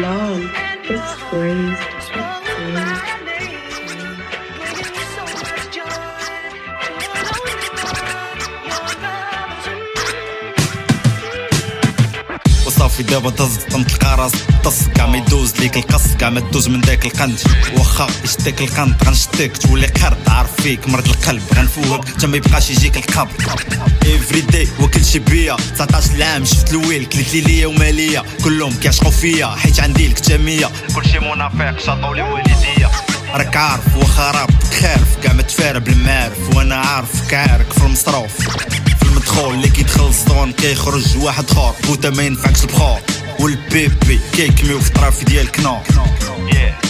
along. It's crazy. وصافي دابا دز تنطلق راس الطس كاع ما يدوز ليك القص كاع ما تدوز من داك القنت واخا يشدك القنت غنشدك تولي قرد عارف فيك مرض القلب غنفوقك حتى ما يبقاش يجيك القبر افري داي وكل شي بيا 19 عام شفت الويل كليت ليا وماليا كلهم كيعشقوا فيا حيت عندي الكتاميه كلشي منافق شاطوا لي والديا راك عارف واخا رابك خارف كاع ما تفارب بالمعارف وانا عارف كعارك في المصروف المدخول اللي كيدخل الصدون كيخرج واحد خور بوتا ما ينفعكش البخور والبيبي كيكميو في الطرافي ديال الكنور